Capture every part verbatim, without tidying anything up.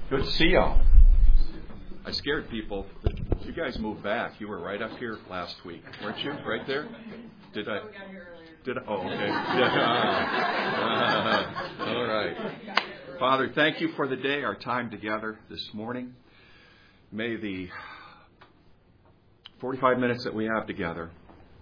Good to see y'all. I scared people. You guys moved back. You were right up here last week, weren't you? Right there? Did I? Did I? Oh, okay. Yeah. Uh, all right. Father, thank you for the day, our time together this morning. May the forty-five minutes that we have together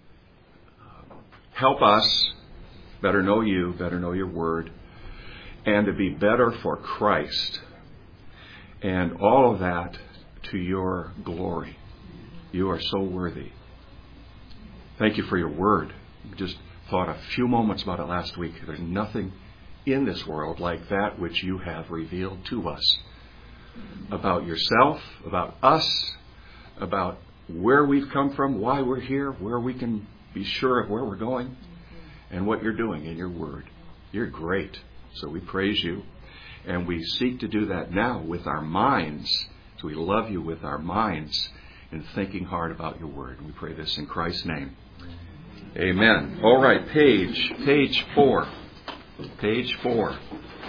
help us better know you, better know your word, and to be better for Christ. And all of that to your glory. You are so worthy. Thank you for your word. We just thought a few moments about it last week. There's nothing in this world like that which you have revealed to us. About yourself, about us, about where we've come from, why we're here, where we can be sure of where we're going, and what you're doing in your word. You're great. So we praise you. And we seek to do that now with our minds. So we love you with our minds and thinking hard about your word. And we pray this in Christ's name. Amen. All right, page, page four. Page four.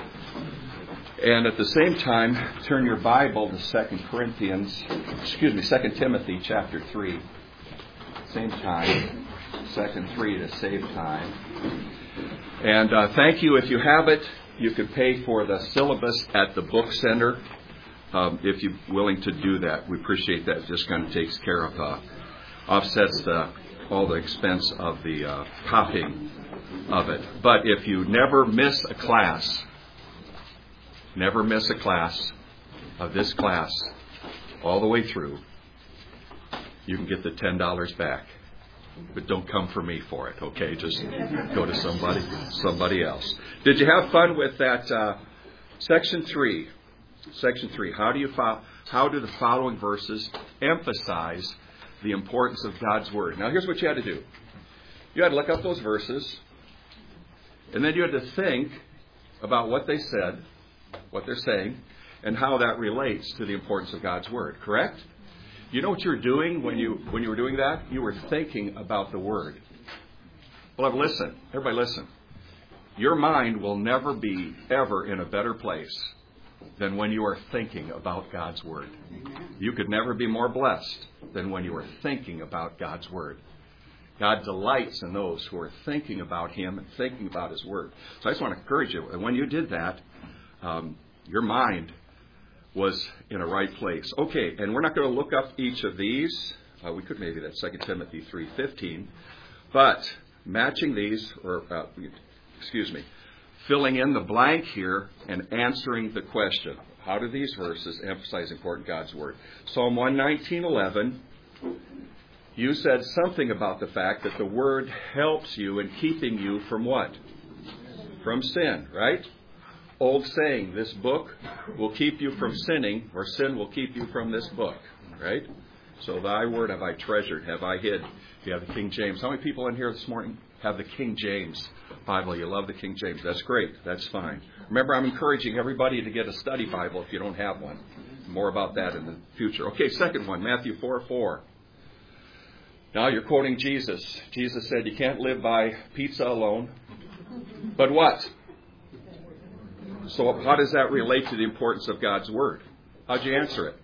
And at the same time, turn your Bible to Second Corinthians, excuse me, Second Timothy chapter three. Same time, Second three to save time. And uh, thank you if you have it. You could pay for the syllabus at the book center um, if you're willing to do that. We appreciate that. It just kind of takes care of, uh, offsets the, all the expense of the uh, copying of it. But if you never miss a class, never miss a class of this class all the way through, you can get the ten dollars back. But don't come for me for it, okay? Just go to somebody somebody else. Did you have fun with that? Uh, section three. Section three. How do you fo- How do the following verses emphasize the importance of God's Word? Now, here's what you had to do. You had to look up those verses, and then you had to think about what they said, what they're saying, and how that relates to the importance of God's Word. Correct? You know what you were doing when you when you were doing that? You were thinking about the Word. Well, listen. Everybody listen. Your mind will never be ever in a better place than when you are thinking about God's Word. You could never be more blessed than when you are thinking about God's Word. God delights in those who are thinking about Him and thinking about His Word. So I just want to encourage you, when you did that, um, your mind was in a right place. Okay, and we're not going to look up each of these. Uh, we could maybe that's Second Timothy three fifteen. But matching these, or uh, excuse me, filling in the blank here and answering the question. How do these verses emphasize important God's Word? Psalm one nineteen eleven. You said something about the fact that the Word helps you in keeping you from what? From sin, right? Old saying, this book will keep you from sinning, or sin will keep you from this book, right? So thy word have I treasured, have I hid. If you have the King James. How many people in here this morning have the King James Bible? You love the King James. That's great. That's fine. Remember, I'm encouraging everybody to get a study Bible if you don't have one. More about that in the future. Okay, second one, Matthew four four. Now you're quoting Jesus. Jesus said you can't live by pizza alone. But what? So how does that relate to the importance of God's Word? How'd you answer it?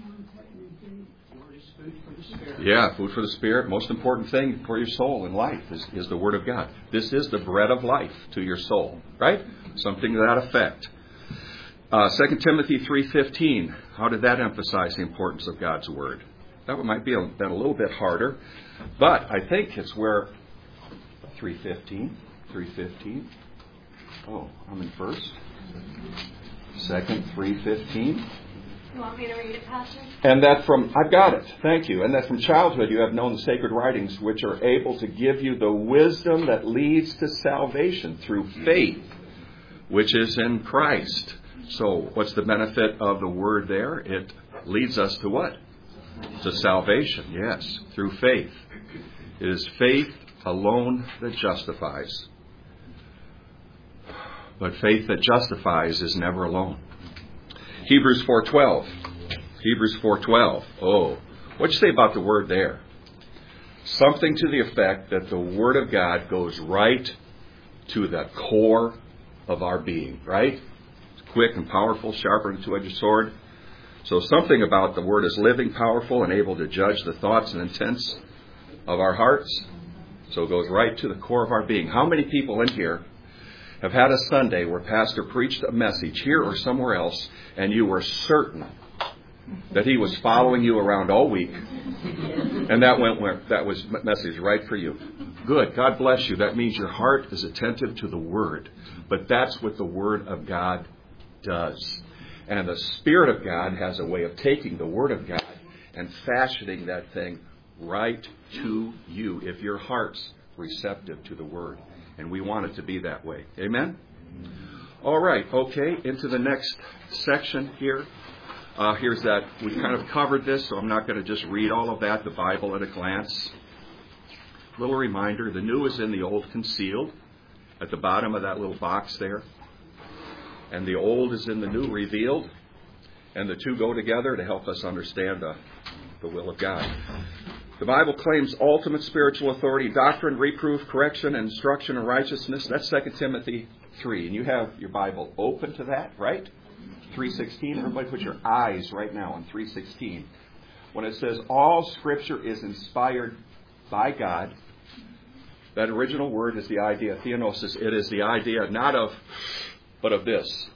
Yeah, food for the Spirit. Most important thing for your soul and life is, is the Word of God. This is the bread of life to your soul, right? Something to that effect. Uh, Second Timothy three fifteen. How did that emphasize the importance of God's Word? That might be a, been a little bit harder, but I think it's where three fifteen. three fifteen. Oh, I'm in first. Second, three fifteen. You want me to read it, Pastor? And that from, I've got it, thank you. And that from childhood you have known the sacred writings, which are able to give you the wisdom that leads to salvation through faith, which is in Christ. So what's the benefit of the word there? It leads us to what? To salvation, yes, through faith. It is faith alone that justifies. But faith that justifies is never alone. Hebrews four twelve. Hebrews four twelve. Oh, what'd you say about the word there? Something to the effect that the Word of God goes right to the core of our being, right? quick and powerful, sharper than a two-edged sword. So something about the Word is living, powerful, and able to judge the thoughts and intents of our hearts. So it goes right to the core of our being. How many people in here have had a Sunday where Pastor preached a message here or somewhere else, and you were certain that he was following you around all week, and that went where that was message right for you? Good. God bless you. That means your heart is attentive to the Word. But that's what the Word of God does. And the Spirit of God has a way of taking the Word of God and fashioning that thing right to you if your heart's receptive to the Word. And we want it to be that way. Amen? All right. Okay. Into the next section here. Uh, here's that. We kind of covered this, so I'm not going to just read all of that, the Bible at a glance. Little reminder, the new is in the old concealed at the bottom of that little box there. And the old is in the new revealed. And the two go together to help us understand the, the will of God. The Bible claims ultimate spiritual authority, doctrine, reproof, correction, and instruction in righteousness. That's Second Timothy three. And you have your Bible open to that, right? three sixteen. Everybody put your eyes right now on three sixteen. When it says all Scripture is inspired by God, that original word is the idea, theonosis. It is the idea not of, but of this.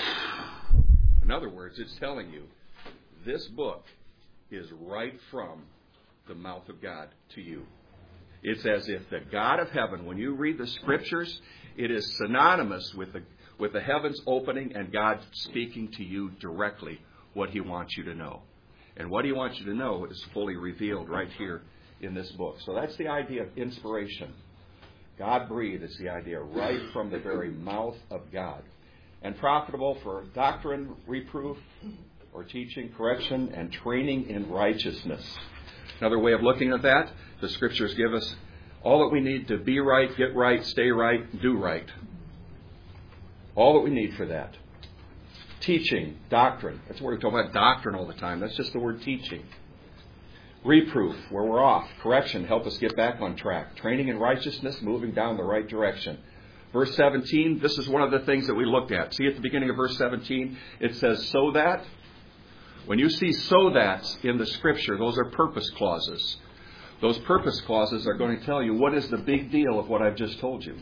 In other words, it's telling you this book is right from the mouth of God to you. It's as if the God of heaven, when you read the Scriptures, it is synonymous with the with the heavens opening and God speaking to you directly what He wants you to know. And what He wants you to know is fully revealed right here in this book. So that's the idea of inspiration. God breathed is the idea right from the very mouth of God. And profitable for doctrine, reproof, or teaching, correction, and training in righteousness. Another way of looking at that, the Scriptures give us all that we need to be right, get right, stay right, do right. All that we need for that. Teaching, doctrine. That's where we talk about doctrine all the time. That's just the word teaching. Reproof, where we're off. Correction, help us get back on track. Training in righteousness, moving down the right direction. Verse seventeen, this is one of the things that we looked at. See at the beginning of verse seventeen, it says, so that. When you see so that's in the Scripture, those are purpose clauses. Those purpose clauses are going to tell you what is the big deal of what I've just told you.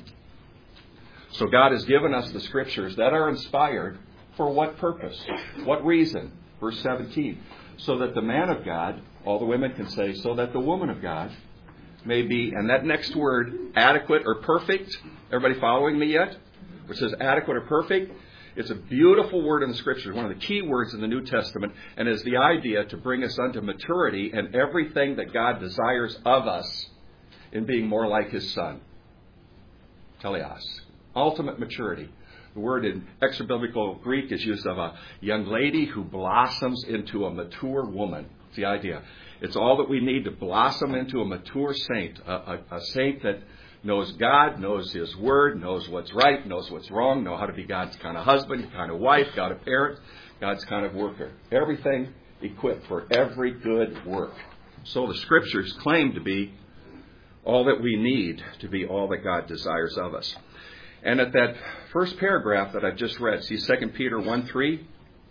So God has given us the Scriptures that are inspired for what purpose? What reason? Verse seventeen. So that the man of God, all the women can say, so that the woman of God may be, and that next word, adequate or perfect. Everybody following me yet? Which says adequate or perfect. It's a beautiful word in the Scriptures, one of the key words in the New Testament, and is the idea to bring us unto maturity and everything that God desires of us in being more like His Son. Teleos. Ultimate maturity. The word in extra-biblical Greek is used of a young lady who blossoms into a mature woman. It's the idea. It's all that we need to blossom into a mature saint, a, a, a saint that knows God, knows His Word, knows what's right, knows what's wrong, know how to be God's kind of husband, kind of wife, God of parent, God's kind of worker. Everything equipped for every good work. So the Scriptures claim to be all that we need to be all that God desires of us. And at that first paragraph that I've just read, see Second Peter one three?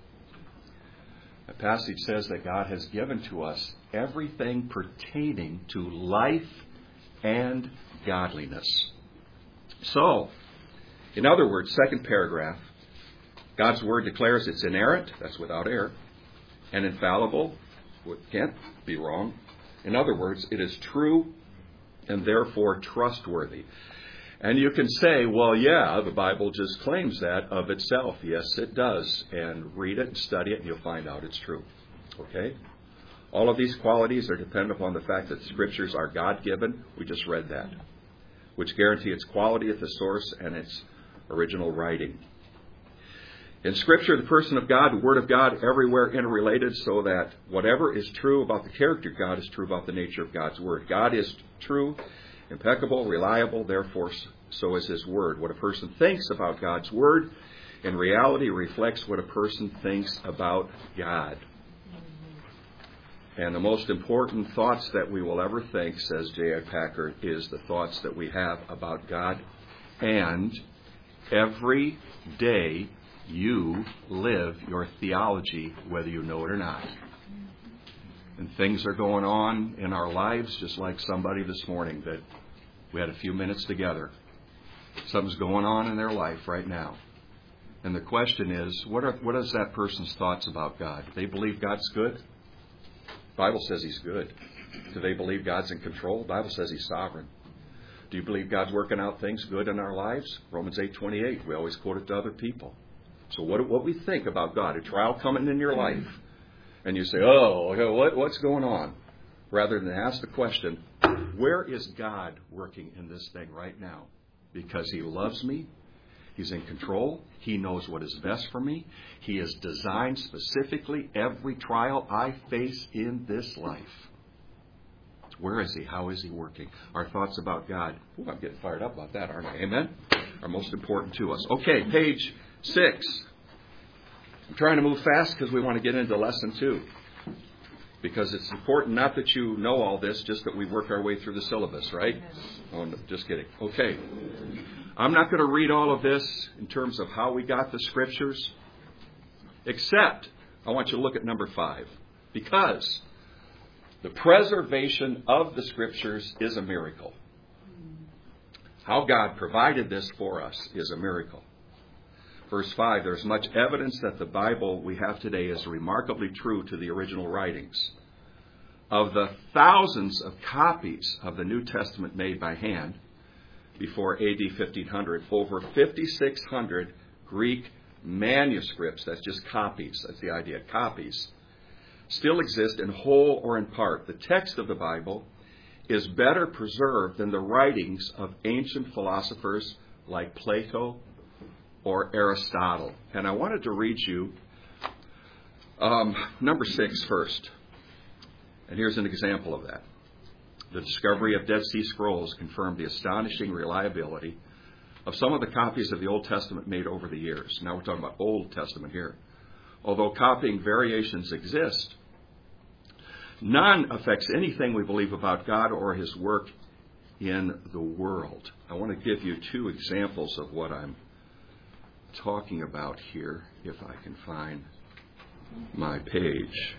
The passage says that God has given to us everything pertaining to life and godliness. So, in other words, second paragraph, God's Word declares it's inerrant, that's without error, and infallible, can't be wrong. In other words, it is true and therefore trustworthy. And you can say, well, yeah, the Bible just claims that of itself. Yes, it does. And read it and study it and you'll find out it's true. Okay? All of these qualities are dependent upon the fact that the Scriptures are God-given. We just read that. Which guarantee its quality at the source and its original writing. In Scripture, the person of God, the Word of God, everywhere interrelated so that whatever is true about the character of God is true about the nature of God's Word. God is true, impeccable, reliable, therefore so is His Word. What a person thinks about God's Word in reality reflects what a person thinks about God. And the most important thoughts that we will ever think, says J I Packer, is the thoughts that we have about God. And every day You live your theology whether you know it or not. And things are going on in our lives just like somebody this morning that we had a few minutes together. Something's going on in their life right now. And the question is, what are what is that person's thoughts about God? Do they believe God's good? The Bible says He's good. Do they believe God's in control? The Bible says He's sovereign. Do you believe God's working out things good in our lives? Romans eight twenty-eight. We always quote it to other people. So what what we think about God, a trial coming in your life, and you say, oh, what what's going on? Rather than ask the question, where is God working in this thing right now? Because He loves me. He's in control. He knows what is best for me. He has designed specifically every trial I face in this life. Where is He? How is He working? Our thoughts about God. Ooh, I'm getting fired up about that, aren't I? Amen? Are most important to us. Okay, page six. I'm trying to move fast because we want to get into lesson two. Because it's important not that you know all this, just that we work our way through the syllabus, right? Oh, no, just kidding. Okay. I'm not going to read all of this in terms of how we got the Scriptures, except I want you to look at number five. Because the preservation of the Scriptures is a miracle. How God provided this for us is a miracle. Verse five, there's much evidence that the Bible we have today is remarkably true to the original writings. Of the thousands of copies of the New Testament made by hand before A D fifteen hundred, over fifty-six hundred Greek manuscripts, that's just copies, that's the idea, copies, still exist in whole or in part. The text of the Bible is better preserved than the writings of ancient philosophers like Plato or Aristotle. And I wanted to read you um, number six first. And here's an example of that. The discovery of Dead Sea Scrolls confirmed the astonishing reliability of some of the copies of the Old Testament made over the years. Now we're talking about Old Testament here. Although copying variations exist, none affects anything we believe about God or His work in the world. I want to give you two examples of what I'm talking about here, if I can find my page.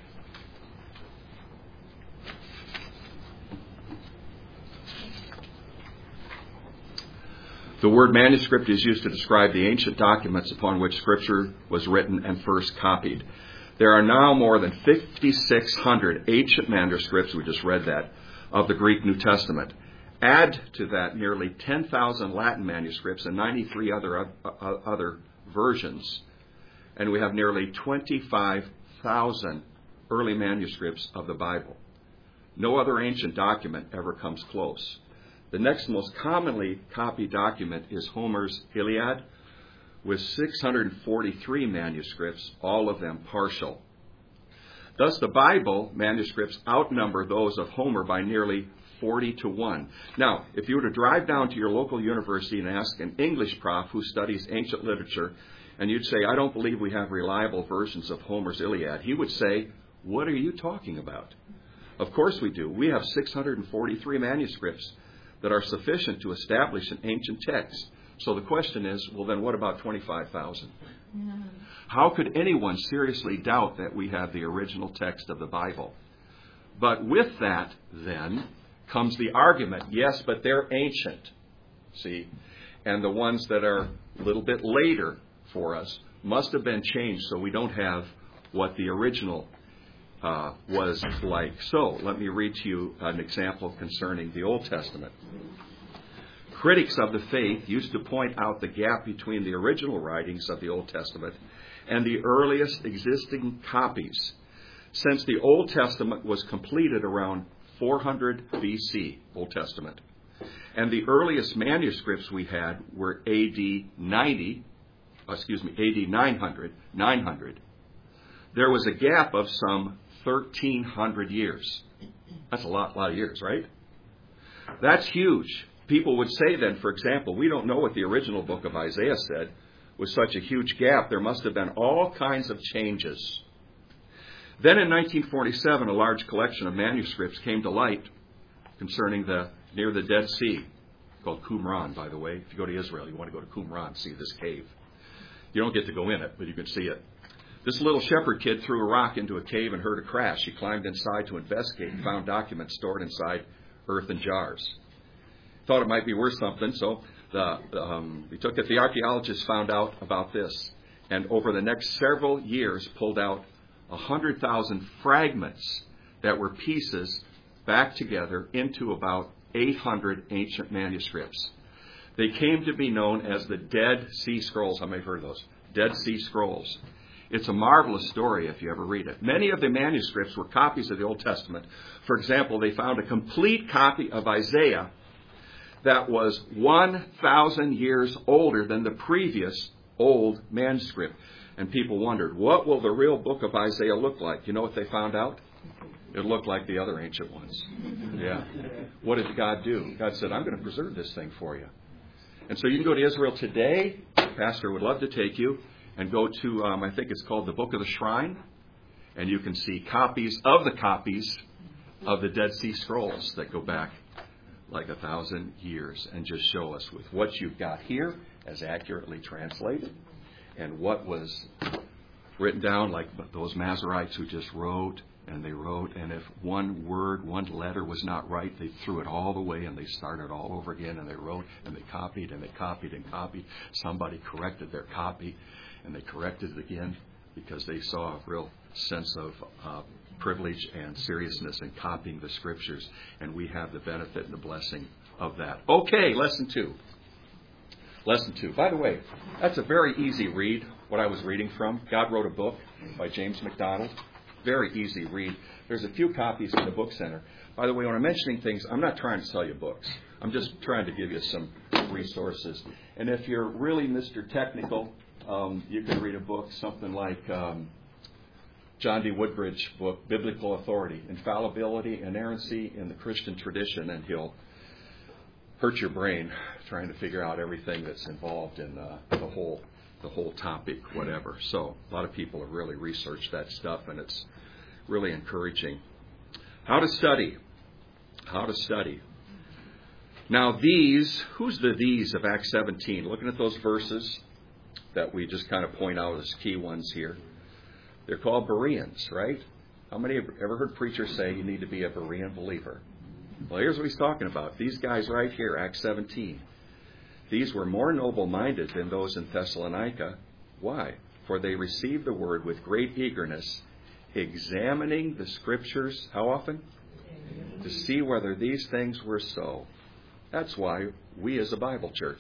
The word manuscript is used to describe the ancient documents upon which Scripture was written and first copied. There are now more than fifty-six hundred ancient manuscripts, we just read that, of the Greek New Testament. Add to that nearly ten thousand Latin manuscripts and ninety-three other uh, other versions, and we have nearly twenty-five thousand early manuscripts of the Bible. No other ancient document ever comes close. The next most commonly copied document is Homer's Iliad, with six hundred forty-three manuscripts, all of them partial. Thus, the Bible manuscripts outnumber those of Homer by nearly forty to one. Now, if you were to drive down to your local university and ask an English prof who studies ancient literature, and you'd say, I don't believe we have reliable versions of Homer's Iliad, he would say, what are you talking about? Of course we do. We have six hundred forty-three manuscripts that are sufficient to establish an ancient text. So the question is, well, then what about twenty-five thousand? Yeah. How could anyone seriously doubt that we have the original text of the Bible? But with that, then, comes the argument, yes, but they're ancient, see? And the ones that are a little bit later for us must have been changed so we don't have what the original uh, was like. So let me read to you an example concerning the Old Testament. Critics of the faith used to point out the gap between the original writings of the Old Testament and the earliest existing copies, since the Old Testament was completed around four hundred B C, Old Testament, and the earliest manuscripts we had were A D ninety, excuse me, A D nine hundred, nine hundred. There was a gap of some thirteen hundred years. That's a lot, lot of years, right? That's huge. People would say then, for example, we don't know what the original book of Isaiah said. With such a huge gap, there must have been all kinds of changes. Then in nineteen forty-seven, a large collection of manuscripts came to light concerning the near the Dead Sea, called Qumran, by the way. If you go to Israel, you want to go to Qumran, see this cave. You don't get to go in it, but you can see it. This little shepherd kid threw a rock into a cave and heard a crash. He climbed inside to investigate and found documents stored inside earthen jars. Thought it might be worth something, so the, um, he took it. The archaeologists found out about this, and over the next several years pulled out one hundred thousand fragments that were pieces back together into about eight hundred ancient manuscripts. They came to be known as the Dead Sea Scrolls. How many have heard of those? Dead Sea Scrolls. It's a marvelous story if you ever read it. Many of the manuscripts were copies of the Old Testament. For example, they found a complete copy of Isaiah that was one thousand years older than the previous old manuscript. And people wondered, what will the real book of Isaiah look like? You know what they found out? It looked like the other ancient ones. Yeah. What did God do? God said, I'm going to preserve this thing for you. And so you can go to Israel today. Pastor would love to take you. And go to, um, I think it's called the Book of the Shrine. And you can see copies of the copies of the Dead Sea Scrolls that go back like a thousand years and just show us with what you've got here as accurately translated and what was written down, like those Masoretes who just wrote and they wrote. And if one word, one letter was not right, they threw it all away and they started all over again. And they wrote and they copied and they copied and copied. Somebody corrected their copy. And they corrected it again because they saw a real sense of uh, privilege and seriousness in copying the Scriptures. And we have the benefit and the blessing of that. Okay, lesson two. Lesson two. By the way, that's a very easy read, what I was reading from. God Wrote a Book by James MacDonald. Very easy read. There's a few copies in the book center. By the way, when I'm mentioning things, I'm not trying to sell you books. I'm just trying to give you some resources. And if you're really Mister Technical, Um, you can read a book, something like um, John D. Woodbridge book, Biblical Authority, Infallibility, Inerrancy in the Christian Tradition, and he'll hurt your brain trying to figure out everything that's involved in uh, the whole the whole topic, whatever. So a lot of people have really researched that stuff, and it's really encouraging. How to study. How to study. Now these, who's the these of Acts seventeen? Looking at those verses that we just kind of point out as key ones here. They're called Bereans, right? How many have ever heard preachers say you need to be a Berean believer? Well, here's what he's talking about. These guys right here, Acts seventeen. These were more noble-minded than those in Thessalonica. Why? For they received the word with great eagerness, examining the Scriptures, how often? To see whether these things were so. That's why we as a Bible church.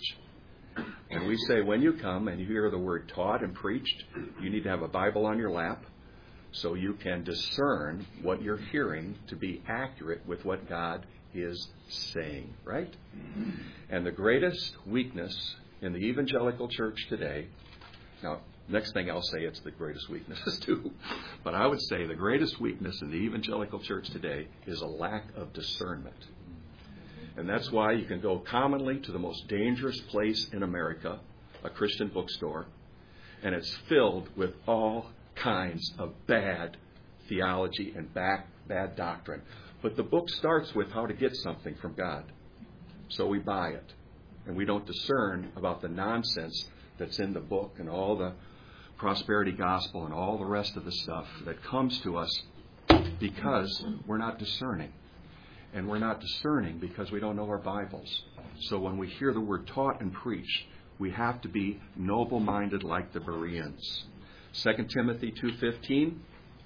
And we say when you come and you hear the word taught and preached, you need to have a Bible on your lap so you can discern what you're hearing to be accurate with what God is saying, right? And the greatest weakness in the evangelical church today, now, next thing I'll say it's the greatest weaknesses too, but I would say the greatest weakness in the evangelical church today is a lack of discernment. And that's why you can go commonly to the most dangerous place in America, a Christian bookstore, and it's filled with all kinds of bad theology and bad, bad doctrine. But the book starts with how to get something from God. So we buy it. And we don't discern about the nonsense that's in the book and all the prosperity gospel and all the rest of the stuff that comes to us because we're not discerning. And we're not discerning because we don't know our Bibles. So when we hear the word taught and preached, we have to be noble-minded like the Bereans. Second Timothy two fifteen.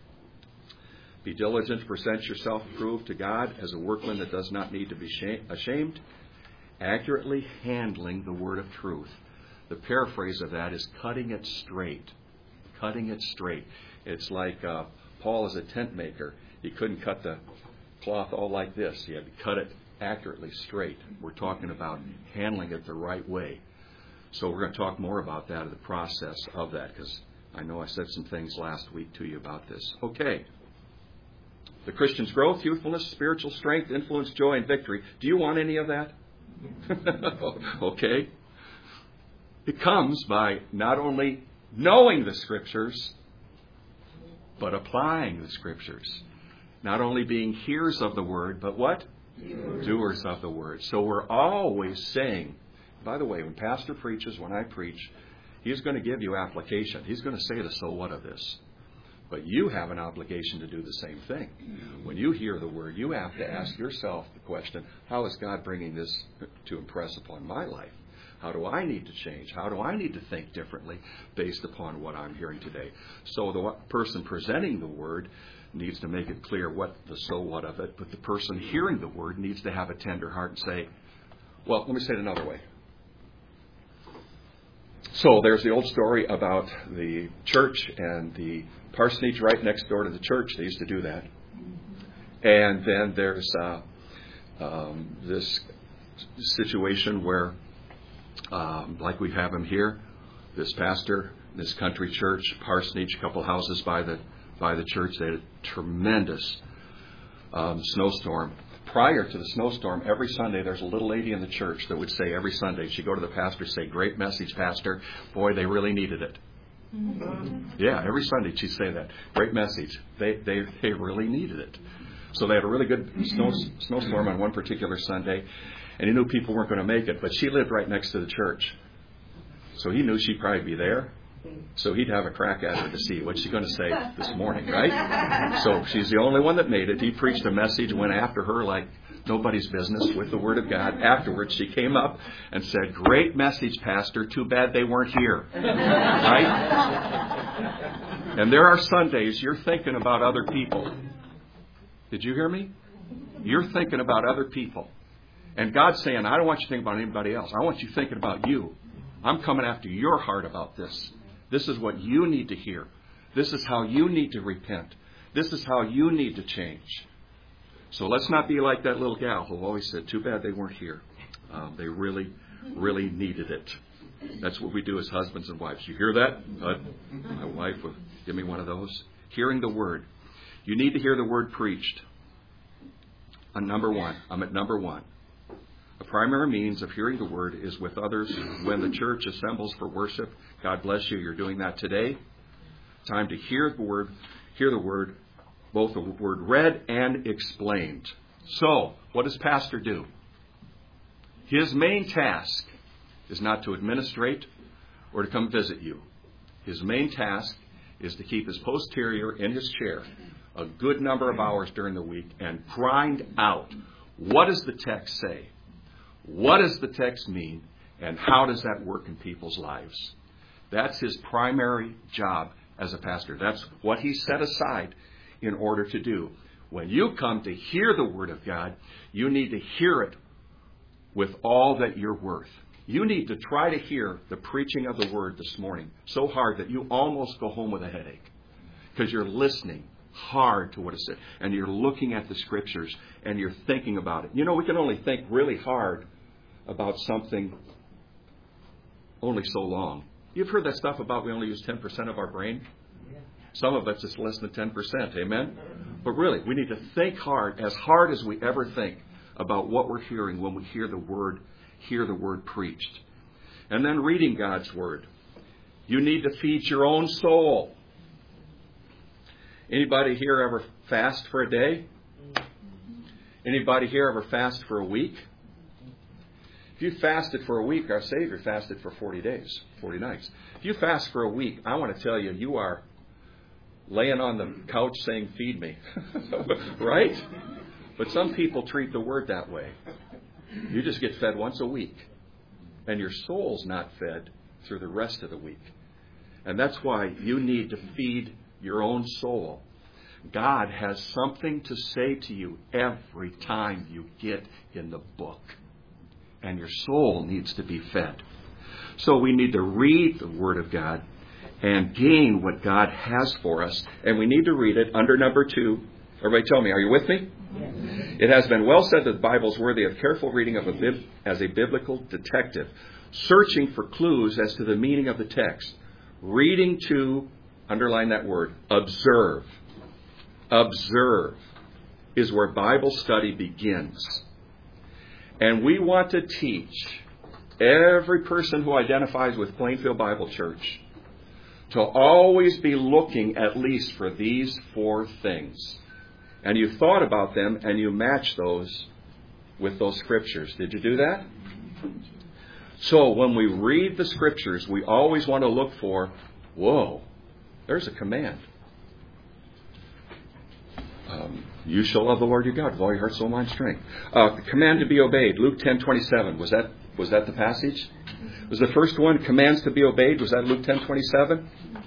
Be diligent to present yourself approved to God as a workman that does not need to be ashamed, accurately handling the word of truth. The paraphrase of that is cutting it straight. Cutting it straight. It's like uh, Paul is a tent maker. He couldn't cut the cloth all like this. He had to cut it accurately straight. We're talking about handling it the right way. So we're going to talk more about that in the process of that, because I know I said some things last week to you about this. Okay. The Christian's growth, youthfulness, spiritual strength, influence, joy, and victory. Do you want any of that? Okay. It comes by not only knowing the Scriptures, but applying the Scriptures. Not only being hearers of the Word, but what? Doers. Doers of the Word. So we're always saying, by the way, when Pastor preaches, when I preach, He's going to give you application. He's going to say the so what of this. But you have an obligation to do the same thing. When you hear the word, you have to ask yourself the question, how is God bringing this to impress upon my life? How do I need to change? How do I need to think differently based upon what I'm hearing today? So the person presenting the word needs to make it clear what the so what of it, but the person hearing the word needs to have a tender heart and say, well, let me say it another way. So there's the old story about the church and the parsonage right next door to the church. They used to do that. And then there's uh, um, this situation where, um, like we have him here, this pastor, this country church, parsonage, a couple houses by the by the church, they had a tremendous um, snowstorm. Prior to the snowstorm, every Sunday there's a little lady in the church that would say every Sunday, she'd go to the pastor and say, great message, Pastor. Boy, they really needed it. Mm-hmm. Yeah, every Sunday she'd say that. Great message. They, they, they really needed it. So they had a really good snow, snowstorm on one particular Sunday, and he knew people weren't going to make it, but she lived right next to the church. So he knew she'd probably be there. So he'd have a crack at her to see what's she going to say this morning, right? So she's the only one that made it. He preached a message, went after her like nobody's business with the Word of God. Afterwards, she came up and said, great message, Pastor. Too bad they weren't here. Right? And there are Sundays you're thinking about other people. Did you hear me? You're thinking about other people. And God's saying, I don't want you thinking about anybody else. I want you thinking about you. I'm coming after your heart about this. This is what you need to hear. This is how you need to repent. This is how you need to change. So let's not be like that little gal who always said, too bad they weren't here. Um, they really, really needed it. That's what we do as husbands and wives. You hear that? Uh, my wife would give me one of those. Hearing the word. You need to hear the word preached. On number one. I'm at number one. A primary means of hearing the word is with others when the church assembles for worship. God bless you. You're doing that today. Time to hear the word, hear the word, both the word read and explained. So, what does pastor do? His main task is not to administrate or to come visit you. His main task is to keep his posterior in his chair a good number of hours during the week and grind out, what does the text say? What does the text mean? And how does that work in people's lives? That's his primary job as a pastor. That's what he set aside in order to do. When you come to hear the Word of God, you need to hear it with all that you're worth. You need to try to hear the preaching of the Word this morning so hard that you almost go home with a headache because you're listening hard to what it said. And you're looking at the Scriptures and you're thinking about it. You know, we can only think really hard about something only so long. You've heard that stuff about we only use ten percent of our brain? Some of us it's less than ten percent. Amen? But really, we need to think hard, as hard as we ever think, about what we're hearing when we hear the Word, hear the Word preached. And then reading God's Word. You need to feed your own soul. Anybody here ever fast for a day? Anybody here ever fast for a week? If you fasted for a week, our Savior fasted for forty days, forty nights. If you fast for a week, I want to tell you, you are laying on the couch saying, feed me. Right? But some people treat the Word that way. You just get fed once a week. And your soul's not fed through the rest of the week. And that's why you need to feed your own soul. God has something to say to you every time you get in the book. And your soul needs to be fed. So we need to read the Word of God and gain what God has for us. And we need to read it under number two. Everybody tell me, are you with me? Yes. It has been well said that the Bible is worthy of careful reading of a bib- as a biblical detective, searching for clues as to the meaning of the text. Reading to, underline that word, observe. Observe is where Bible study begins. And we want to teach every person who identifies with Plainfield Bible Church to always be looking at least for these four things. And you thought about them and you match those with those scriptures. Did you do that? So when we read the Scriptures, we always want to look for, whoa, there's a command. Um, you shall love the Lord your God with all your heart, soul, mind, strength. Uh, the command to be obeyed. Luke ten twenty-seven. Was that was that the passage? Was the first one commands to be obeyed? Was that Luke ten twenty-seven?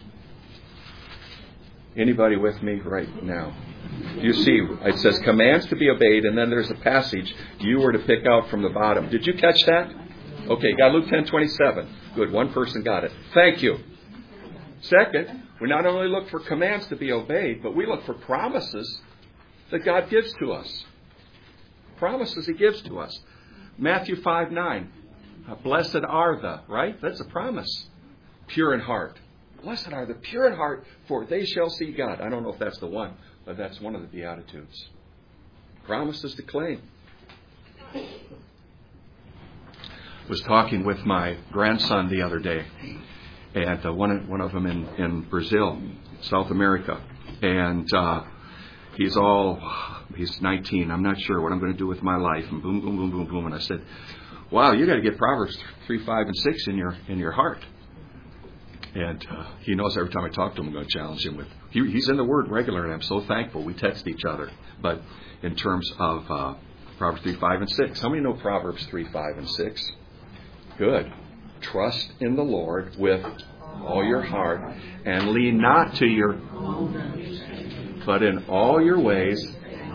Anybody with me right now? You see, it says commands to be obeyed, and then there's a passage you were to pick out from the bottom. Did you catch that? Okay, got Luke ten twenty-seven. Good, one person got it. Thank you. Second, we not only look for commands to be obeyed, but we look for promises that God gives to us. Promises He gives to us. Matthew five nine. Blessed are the, right? That's a promise. Pure in heart. Blessed are the pure in heart, for they shall see God. I don't know if that's the one, but that's one of the Beatitudes. Promises to claim. I was talking with my grandson the other day, and uh, one, one of them in, in Brazil, South America. And uh, he's all, he's nineteen. I'm not sure what I'm going to do with my life. And boom, boom, boom, boom, boom. And I said, wow, you got to get Proverbs three, five, and six in your in your heart. And uh, he knows every time I talk to him, I'm going to challenge him with. He, he's in the Word regular, and I'm so thankful. We text each other. But in terms of uh, Proverbs three, five, and six, how many know Proverbs three, five, and six? Good. Trust in the Lord with all your heart, and lean not to your, but in all your ways,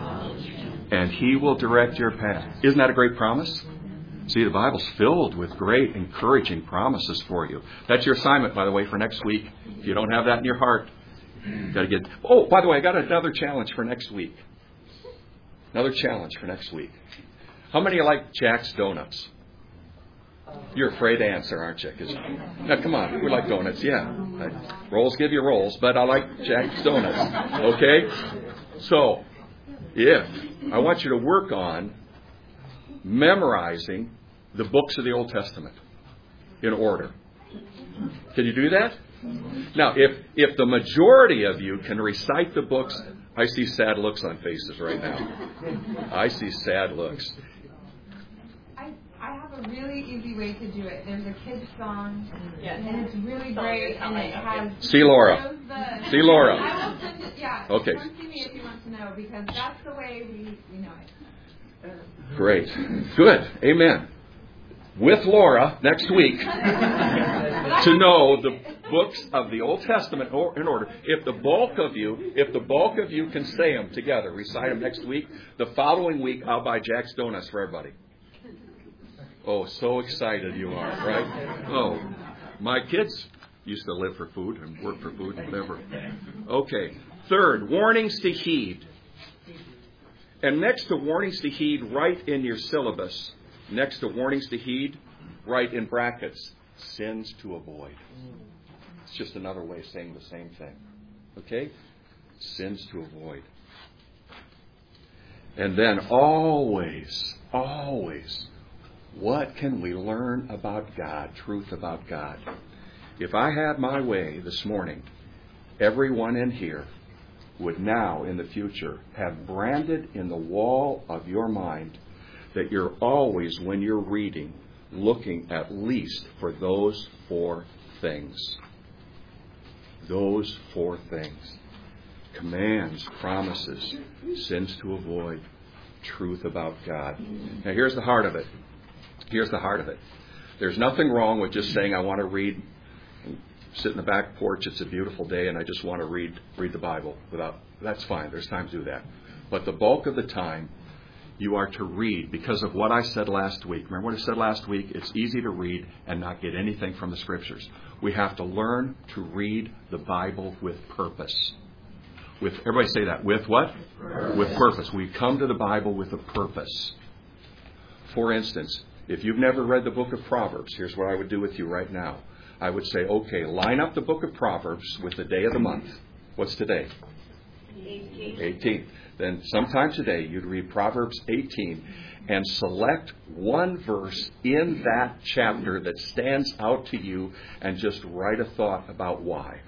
and He will direct your path. Isn't that a great promise? See, the Bible's filled with great, encouraging promises for you. That's your assignment, by the way, for next week. If you don't have that in your heart, you got to get. Oh, by the way, I got another challenge for next week. Another challenge for next week. How many like Jack's Donuts? You're afraid to answer, aren't you? 'Cause, now, come on, we like donuts, yeah. I, rolls give you rolls, but I like Jack's Donuts. Okay? So, if I want you to work on memorizing the books of the Old Testament in order. Can you do that? Now, if if the majority of you can recite the books, I see sad looks on faces right now. I see sad looks. I I have a really easy way to do it. There's a kids song, and it's really great, and it has. See Laura. The, see Laura. I will send it. Yeah. Okay. Come see me if you want to know, because that's the way we we know it. Great. Good. Amen. With Laura next week to know the books of the Old Testament in order. If the bulk of you, if the bulk of you can say them together, recite them next week, the following week I'll buy Jack's Donuts for everybody. Oh, so excited you are, right? Oh, my kids used to live for food and work for food and whatever. Okay. Third, warnings to heed. And next to warnings to heed, write in your syllabus, next to warnings to heed, write in brackets, sins to avoid. It's just another way of saying the same thing. Okay? Sins to avoid. And then always, always, what can we learn about God, truth about God? If I had my way this morning, everyone in here would now, in the future, have branded in the wall of your mind that you're always, when you're reading, looking at least for those four things. Those four things. Commands, promises, sins to avoid, truth about God. Now here's the heart of it. Here's the heart of it. There's nothing wrong with just saying, I want to read, sit in the back porch, it's a beautiful day, and I just want to read read the Bible. Without That's fine. There's time to do that. But the bulk of the time, you are to read because of what I said last week. Remember what I said last week? It's easy to read and not get anything from the Scriptures. We have to learn to read the Bible with purpose. With everybody say that. With what? Purpose. With purpose. We come to the Bible with a purpose. For instance, if you've never read the book of Proverbs, here's what I would do with you right now. I would say, okay, line up the book of Proverbs with the day of the month. What's today? eighteenth. eighteenth. Then sometime today you'd read Proverbs eighteen and select one verse in that chapter that stands out to you and just write a thought about why.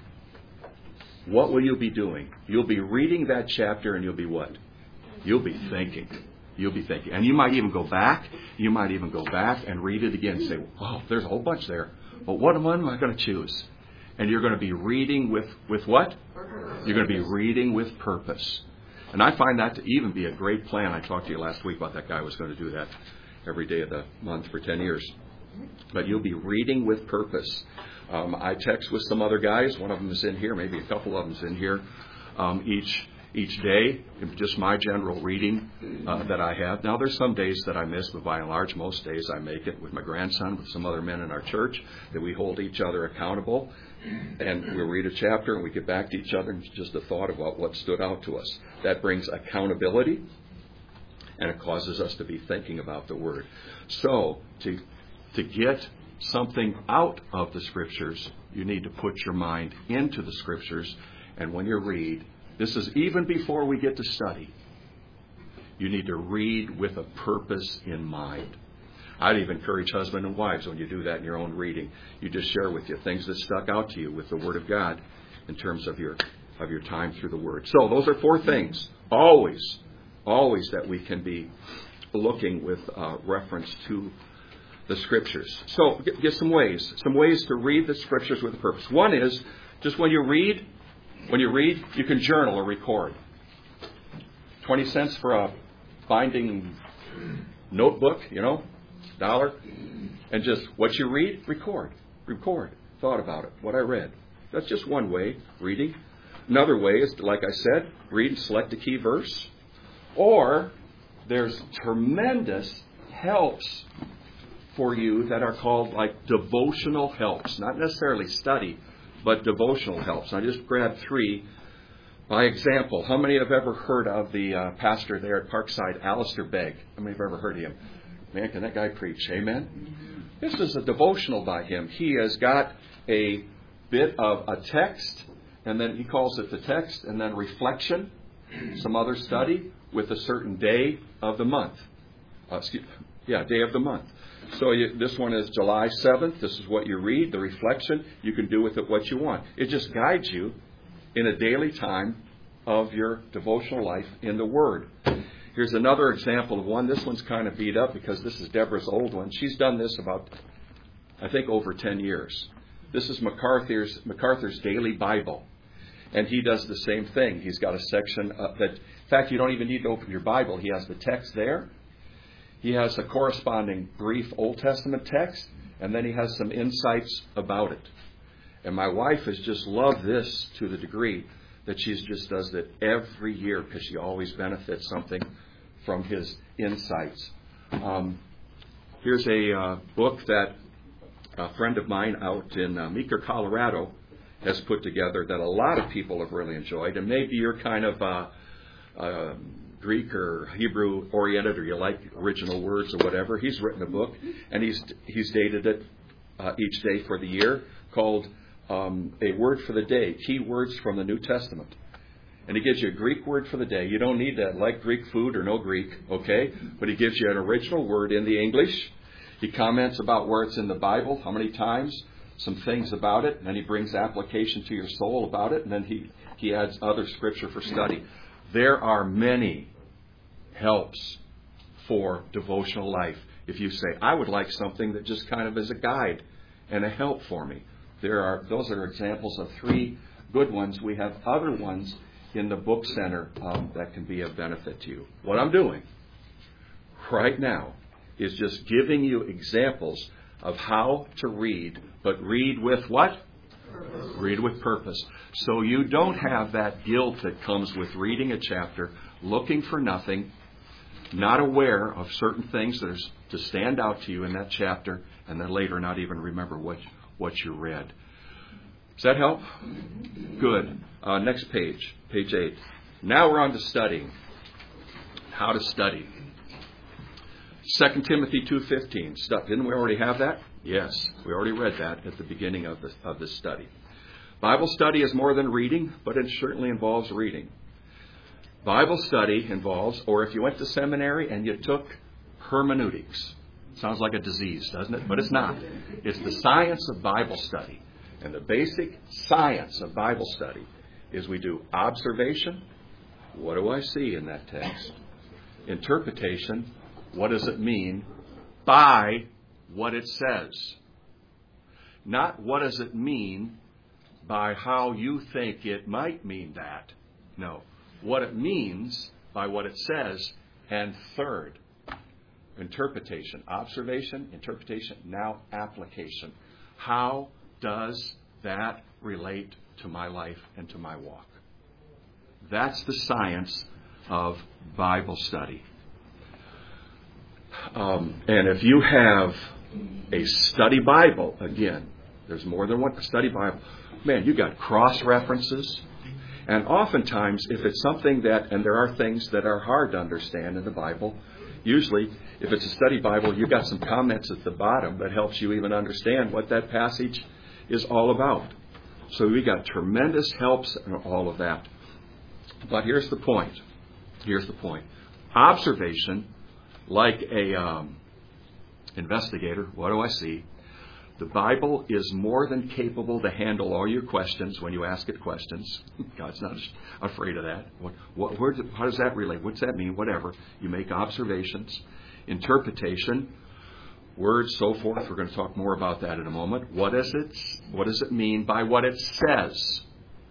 What will you be doing? You'll be reading that chapter and you'll be what? You'll be thinking. You'll be thinking. And you might even go back. You might even go back and read it again and say, wow, there's a whole bunch there. But what one am I going to choose? And you're going to be reading with, with what? Purpose. You're going to be reading with purpose. And I find that to even be a great plan. I talked to you last week about that guy who was going to do that every day of the month for ten years. But you'll be reading with purpose. Um, I text with some other guys. One of them is in here. Maybe a couple of them is in here. Um, each each day, just my general reading uh, that I have. Now, there's some days that I miss, but by and large, most days I make it with my grandson, with some other men in our church, that we hold each other accountable. And we read a chapter and we get back to each other and just a thought about what stood out to us. That brings accountability, and it causes us to be thinking about the Word. So, to to get something out of the Scriptures, you need to put your mind into the Scriptures. And when you read, this is even before we get to study, you need to read with a purpose in mind. I'd even encourage husbands and wives, when you do that in your own reading, you just share with you things that stuck out to you with the Word of God in terms of your of your time through the Word. So those are four things, always, always that we can be looking with uh, reference to the Scriptures. So get, get some ways, some ways to read the Scriptures with a purpose. One is, just when you read, when you read, you can journal or record. twenty cents for a binding notebook, you know, dollar. And just what you read, record. Record. Thought about it, what I read. That's just one way, reading. Another way is, like I said, read and select a key verse. Or there's tremendous helps for you that are called like devotional helps. Not necessarily study, but devotional helps. I just grabbed three. By example, how many have ever heard of the uh, pastor there at Parkside, Alistair Begg? How many have ever heard of him? Man, can that guy preach? Amen? This is a devotional by him. He has got a bit of a text, and then he calls it the text, and then reflection, some other study with a certain day of the month. Uh, excuse, yeah, day of the month. So you, this one is July seventh. This is what you read, the reflection. You can do with it what you want. It just guides you in a daily time of your devotional life in the Word. Here's another example of one. This one's kind of beat up because this is Deborah's old one. She's done this about, I think, over ten years. This is MacArthur's, MacArthur's Daily Bible. And he does the same thing. He's got a section uh, that, in fact, you don't even need to open your Bible. He has the text there. He has a corresponding brief Old Testament text, and then he has some insights about it. And my wife has just loved this to the degree that she just does it every year because she always benefits something from his insights. Um, here's a uh, book that a friend of mine out in uh, Meeker, Colorado, has put together that a lot of people have really enjoyed. And maybe you're kind of uh, uh, Greek or Hebrew oriented, or you like original words or whatever. He's written a book, and he's he's dated it uh, each day for the year, called um, A Word for the Day, Key Words from the New Testament. And he gives you a Greek word for the day. You don't need to like Greek food or no Greek, okay? But he gives you an original word in the English. He comments about where it's in the Bible, how many times, some things about it, and then he brings application to your soul about it, and then he, he adds other scripture for study. There are many helps for devotional life. If you say, I would like something that just kind of is a guide and a help for me. There are those are examples of three good ones. We have other ones in the book center um, that can be of benefit to you. What I'm doing right now is just giving you examples of how to read, but read with what? Purpose. Read with purpose. So you don't have that guilt that comes with reading a chapter, looking for nothing, not aware of certain things that are to stand out to you in that chapter, and then later not even remember what, what you read. Does that help? Good. Uh, next page, page eight. Now we're on to studying. How to study. Second Timothy two fifteen. Stuff. Didn't we already have that? Yes, we already read that at the beginning of this, of this study. Bible study is more than reading, but it certainly involves reading. Bible study involves, or if you went to seminary and you took hermeneutics. Sounds like a disease, doesn't it? But it's not. It's the science of Bible study. And the basic science of Bible study is we do observation. What do I see in that text? Interpretation, what does it mean by what it says? Not what does it mean by how you think it might mean that. No. What it means by what it says. And third, interpretation. Observation, interpretation, now application. How does that relate to my life and to my walk? That's the science of Bible study. Um, and if you have a study Bible, again, there's more than one study Bible. Man, you got cross references. And oftentimes, if it's something that, and there are things that are hard to understand in the Bible, usually, if it's a study Bible, you've got some comments at the bottom that helps you even understand what that passage is all about. So we got tremendous helps in all of that. But here's the point. Here's the point. Observation, like a um, investigator, what do I see? The Bible is more than capable to handle all your questions when you ask it questions. God's not afraid of that. What, what, where, how does that relate? What's that mean? Whatever. You make observations. Interpretation, words, so forth. We're going to talk more about that in a moment. What is it? What does it mean by what it says?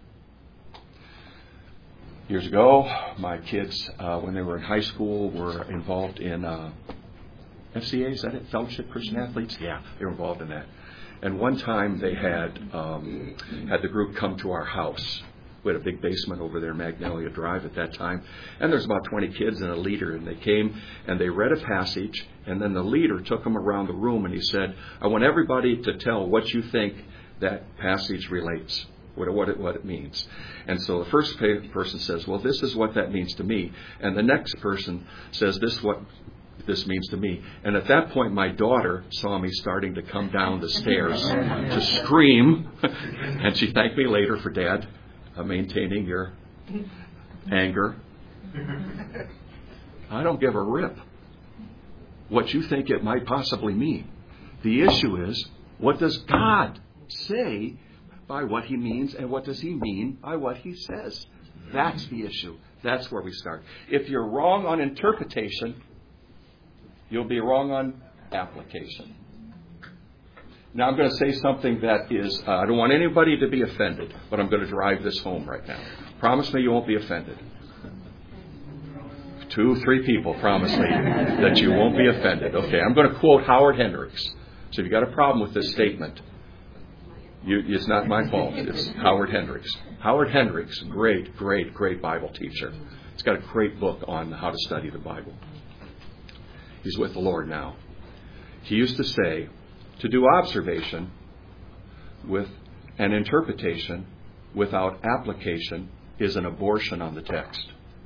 Years ago, my kids, uh, when they were in high school, were involved in uh, F C A, is that it? Fellowship Christian Athletes? Yeah, they were involved in that. And one time they had um, had the group come to our house. We had a big basement over there, Magnolia Drive at that time. And there's about twenty kids and a leader. And they came and they read a passage. And then the leader took them around the room and he said, I want everybody to tell what you think that passage relates. What, what, it, what it means. And so the first person says, well, this is what that means to me. And the next person says, this is what this means to me. And at that point, my daughter saw me starting to come down the stairs to scream. And she thanked me later for, Dad, uh, maintaining your anger. I don't give a rip what you think it might possibly mean. The issue is, what does God say by what he means, and what does he mean by what he says? That's the issue. That's where we start. If you're wrong on interpretation, you'll be wrong on application. Now I'm going to say something that is, uh, I don't want anybody to be offended, but I'm going to drive this home right now. Promise me you won't be offended. Two, three people promise me that you won't be offended. Okay, I'm going to quote Howard Hendricks. So if you've got a problem with this statement, You, it's not my fault. It's Howard Hendricks. Howard Hendricks, great, great, great Bible teacher. He's got a great book on how to study the Bible. He's with the Lord now. He used to say, to do observation with an interpretation without application is an abortion on the text.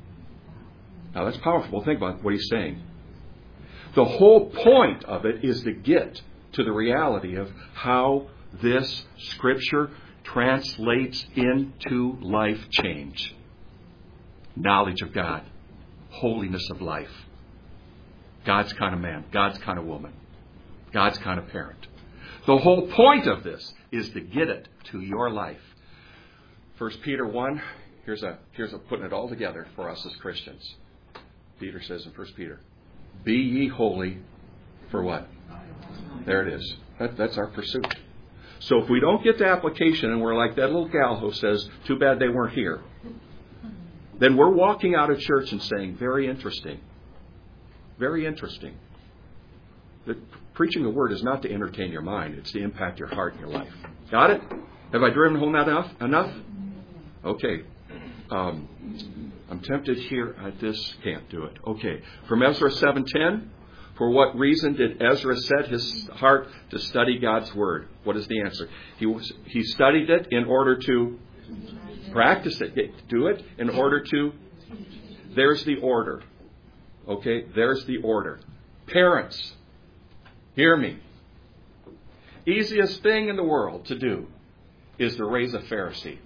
Now that's powerful. Think about what he's saying. The whole point of it is to get to the reality of how this Scripture translates into life change. Knowledge of God. Holiness of life. God's kind of man. God's kind of woman. God's kind of parent. The whole point of this is to get it to your life. First Peter one, here's a here's a putting it all together for us as Christians. Peter says in First Peter, be ye holy for what? There it is. That, that's our pursuit. So if we don't get to application and we're like that little gal who says, too bad they weren't here, then we're walking out of church and saying, very interesting. Very interesting. The, preaching the Word is not to entertain your mind. It's to impact your heart and your life. Got it? Have I driven home that enough? Enough? Okay. Um, I'm tempted here at this. Can't do it. Okay. From Ezra seven ten. For what reason did Ezra set his heart to study God's Word? What is the answer? He was, he studied it in order to practice it. Do it in order to... There's the order. Okay? There's the order. Parents, hear me. Easiest thing in the world to do is to raise a Pharisee.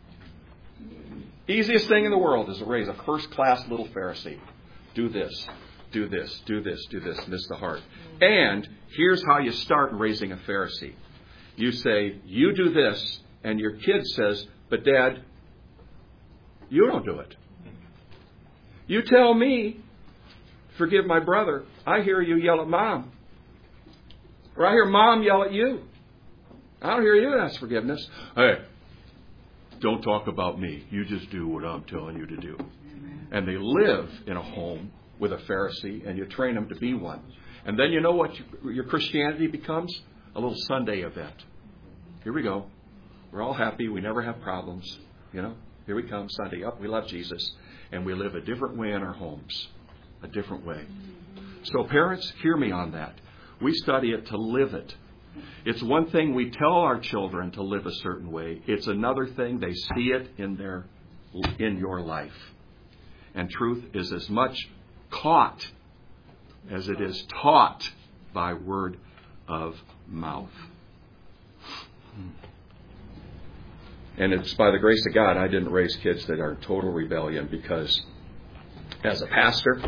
Easiest thing in the world is to raise a first-class little Pharisee. Do this. Do this, do this, do this, and this is the heart. And here's how you start raising a Pharisee. You say, you do this, and your kid says, but Dad, you don't do it. You tell me forgive my brother, I hear you yell at Mom. Or I hear Mom yell at you. I don't hear you ask forgiveness. Hey, don't talk about me. You just do what I'm telling you to do. And they live in a home with a Pharisee, and you train them to be one. And then you know what your Christianity becomes? A little Sunday event. Here we go. We're all happy. We never have problems. You know, here we come, Sunday. Up, we love Jesus. And we live a different way in our homes. A different way. So parents, hear me on that. We study it to live it. It's one thing we tell our children to live a certain way. It's another thing they see it in their in your life. And truth is as much caught as it is taught by word of mouth. And it's by the grace of God I didn't raise kids that are in total rebellion, because as a pastor,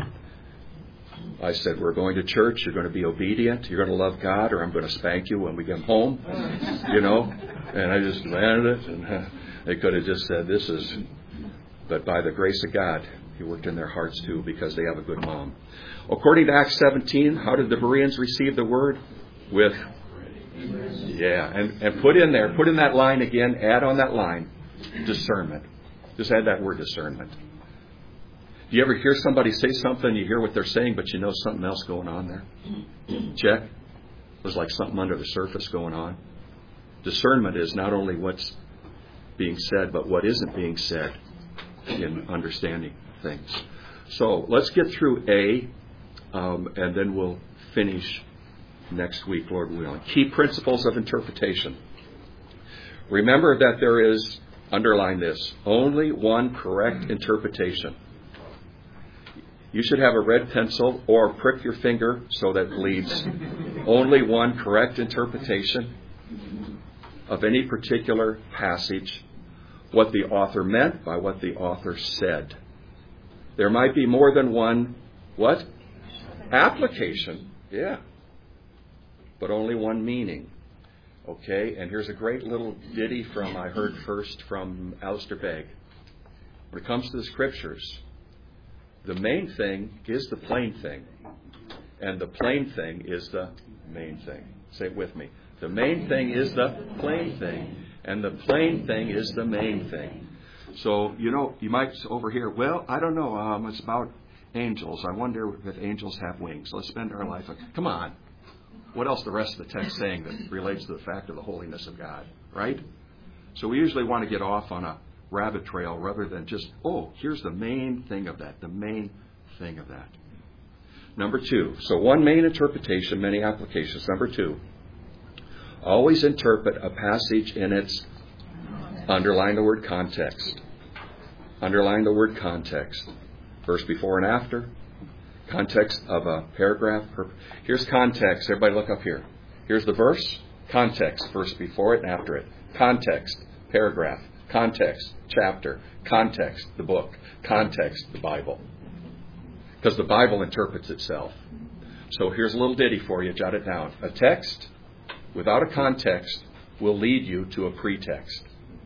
I said, we're going to church, you're going to be obedient, you're going to love God, or I'm going to spank you when we get home, you know. And I just landed it, and uh, they could have just said, this is, but by the grace of God, He worked in their hearts too, because they have a good mom. According to Acts seventeen, how did the Bereans receive the word? With, yeah, and, and put in there, put in that line again, add on that line, discernment. Just add that word discernment. Do you ever hear somebody say something, you hear what they're saying, but you know something else going on there? Check. There's like something under the surface going on. Discernment is not only what's being said, but what isn't being said in understanding things. So let's get through A, um, and then we'll finish next week, Lord willing. Key principles of interpretation. Remember that there is, underline this, only one correct interpretation. You should have a red pencil or prick your finger so that it bleeds. Only one correct interpretation of any particular passage, what the author meant by what the author said. There might be more than one, what? Application. Yeah. But only one meaning. Okay, and here's a great little ditty from, I heard first from Alistair Begg. When it comes to the Scriptures, the main thing is the plain thing. And the plain thing is the main thing. Say it with me. The main thing is the plain thing. And the plain thing is the main thing. So, you know, you might overhear, well, I don't know, um, it's about angels. I wonder if angels have wings. Let's spend our life on... Come on. What else the rest of the text saying that relates to the fact of the holiness of God, right? So we usually want to get off on a rabbit trail rather than just, oh, here's the main thing of that, the main thing of that. Number two, so one main interpretation, many applications. Number two, always interpret a passage in its, underline the word context. Underline the word context. Verse before and after. Context of a paragraph. Here's context. Everybody look up here. Here's the verse. Context. Verse before it and after it. Context. Paragraph. Context. Chapter. Context. The book. Context. The Bible. Because the Bible interprets itself. So here's a little ditty for you. Jot it down. A text without a context will lead you to a pretext.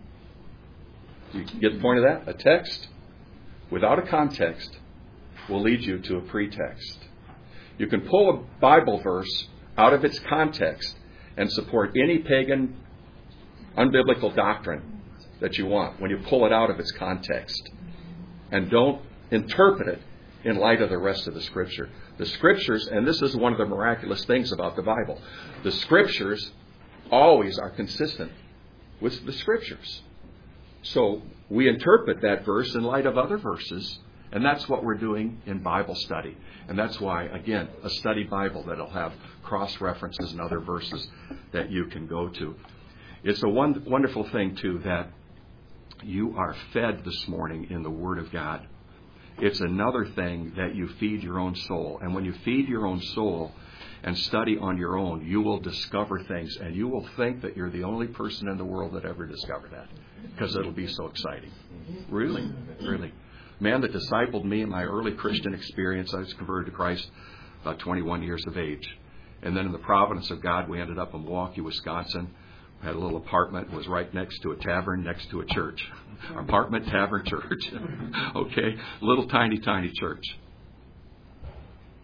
You get the point of that? A text without a context will lead you to a pretext. You can pull a Bible verse out of its context and support any pagan, unbiblical doctrine that you want when you pull it out of its context. And don't interpret it in light of the rest of the Scripture. The Scriptures, and this is one of the miraculous things about the Bible, the Scriptures always are consistent with the Scriptures. So we interpret that verse in light of other verses. And that's what we're doing in Bible study. And that's why, again, a study Bible that'll have cross-references and other verses that you can go to. It's a one, wonderful thing, too, that you are fed this morning in the Word of God. It's another thing that you feed your own soul. And when you feed your own soul and study on your own, you will discover things. And you will think that you're the only person in the world that ever discovered that. Because it'll be so exciting. Really, really. Man that discipled me in my early Christian experience, I was converted to Christ about twenty-one years of age. And then in the providence of God, we ended up in Milwaukee, Wisconsin. We had a little apartment. It was right next to a tavern, next to a church. Apartment, tavern, church. Okay? Little tiny, tiny church.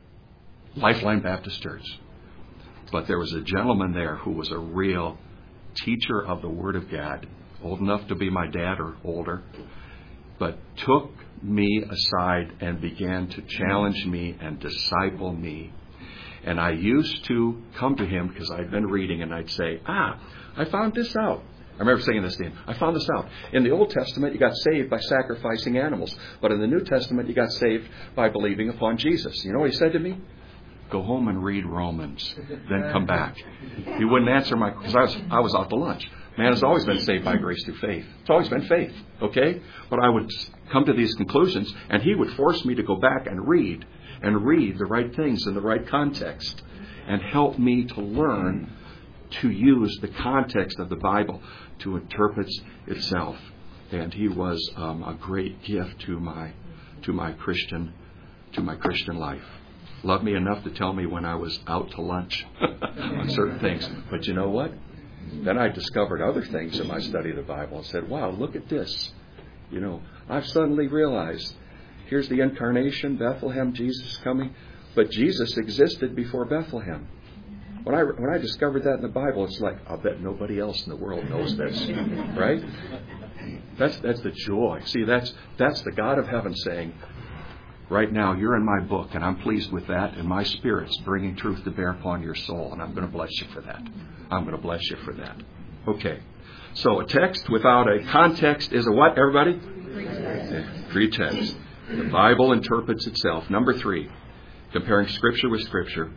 Lifeline Baptist Church. But there was a gentleman there who was a real teacher of the Word of God, old enough to be my dad or older, but took me aside and began to challenge me and disciple me. And I used to come to him because I'd been reading, and I'd say, ah, I found this out. I remember saying this to him. I found this out. In the Old Testament, you got saved by sacrificing animals. But in the New Testament, you got saved by believing upon Jesus. You know what he said to me? Go home and read Romans, then come back. He wouldn't answer my, because I was, I was out to lunch. Man has always been saved by grace through faith. It's always been faith, okay? But I would come to these conclusions, and he would force me to go back and read, and read the right things in the right context, and help me to learn to use the context of the Bible to interpret itself. And he was um, a great gift to my to my Christian to my Christian life. Loved me enough to tell me when I was out to lunch on certain things. But you know what? Then I discovered other things in my study of the Bible and said, wow, look at this. You know, I've suddenly realized here's the incarnation, Bethlehem, Jesus coming. But Jesus existed before Bethlehem. When I when I discovered that in the Bible, it's like, I'll bet nobody else in the world knows this, right? That's that's the joy. See, that's that's the God of heaven saying, right now you're in my book, and I'm pleased with that, and my Spirit's bringing truth to bear upon your soul, and I'm going to bless you for that. I'm going to bless you for that. Okay. So a text without a context is a what, everybody? Pretext. Pretext. The Bible interprets itself. Number three, comparing Scripture with Scripture.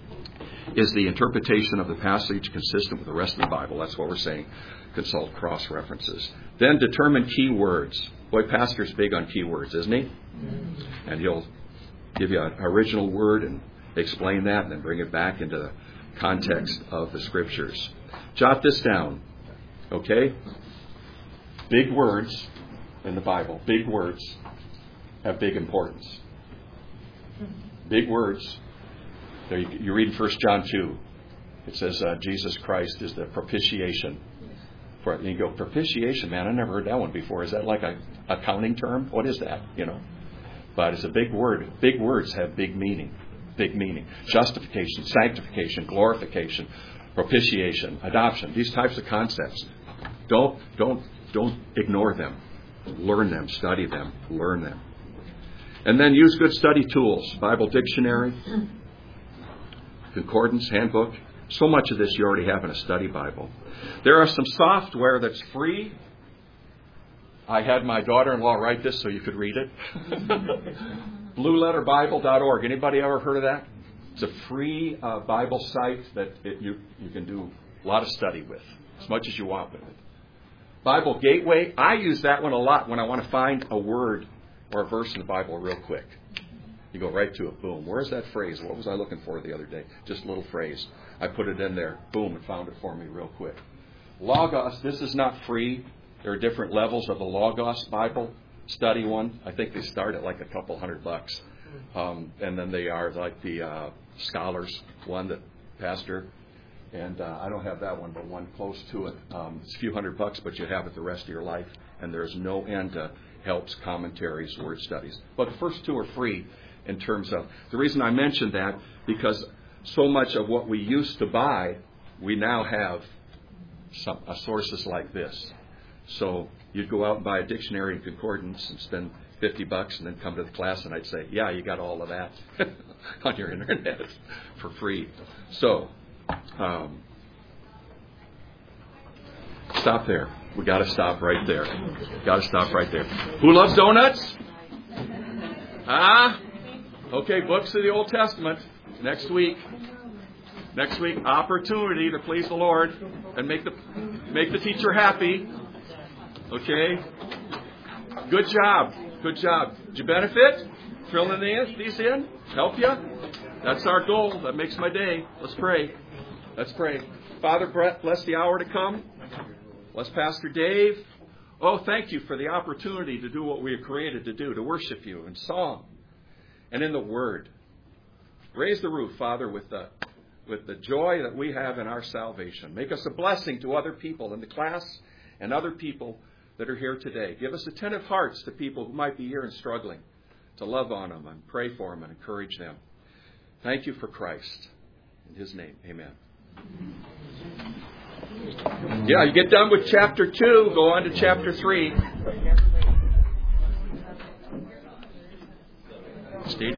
Is the interpretation of the passage consistent with the rest of the Bible? That's what we're saying. Consult cross-references. Then determine key words. Boy, Pastor's big on key words, isn't he? And he'll give you an original word and explain that and then bring it back into the context of the Scriptures. Jot this down, okay? Big words in the Bible, big words have big importance. Big words. There you, you read First John two. It says uh, Jesus Christ is the propitiation. For, and you go, propitiation, man, I never heard that one before. Is that like a accounting term? What is that? You know, but it's a big word. Big words have big meaning. Big meaning. Justification, sanctification, glorification, propitiation, adoption. These types of concepts. Don't don't don't ignore them. Learn them. Study them. Learn them. And then use good study tools. Bible dictionary. Concordance, handbook. So much of this you already have in a study Bible. There are some software that's free. I had my daughter-in-law write this so you could read it. blue letter bible dot org. Anybody ever heard of that? It's a free uh, Bible site that it, you, you can do a lot of study with, as much as you want with it. Bible Gateway. I use that one a lot when I want to find a word or a verse in the Bible real quick. You go right to it. Boom. Where's that phrase? What was I looking for the other day? Just a little phrase. I put it in there. Boom. It found it for me real quick. Logos. This is not free. There are different levels of the Logos Bible study one. I think they start at like a couple hundred bucks. Um, and then they are like the uh, Scholars one that Pastor. And uh, I don't have that one, but one close to it. Um, it's a few hundred bucks, but you have it the rest of your life. And there's no end to helps, commentaries, word studies. But the first two are free. In terms of, the reason I mentioned that, because so much of what we used to buy, we now have some uh, sources like this. So you'd go out and buy a dictionary and concordance and spend fifty bucks and then come to the class and I'd say, yeah, you got all of that on your internet for free. So, um, stop there. We got to stop right there. Got to stop right there. Who loves donuts? Ah? Okay, books of the Old Testament. Next week. Next week, opportunity to please the Lord and make the make the teacher happy. Okay? Good job. Good job. Did you benefit? Filling these in? Help you? That's our goal. That makes my day. Let's pray. Let's pray. Father, bless the hour to come. Bless Pastor Dave. Oh, thank you for the opportunity to do what we are created to do, to worship you in song and in the Word. Raise the roof, Father, with the with the joy that we have in our salvation. Make us a blessing to other people in the class and other people that are here today. Give us attentive hearts to people who might be here and struggling, to love on them and pray for them and encourage them. Thank you for Christ. In His name, amen. Yeah, you get done with chapter two, go on to chapter three. Steve?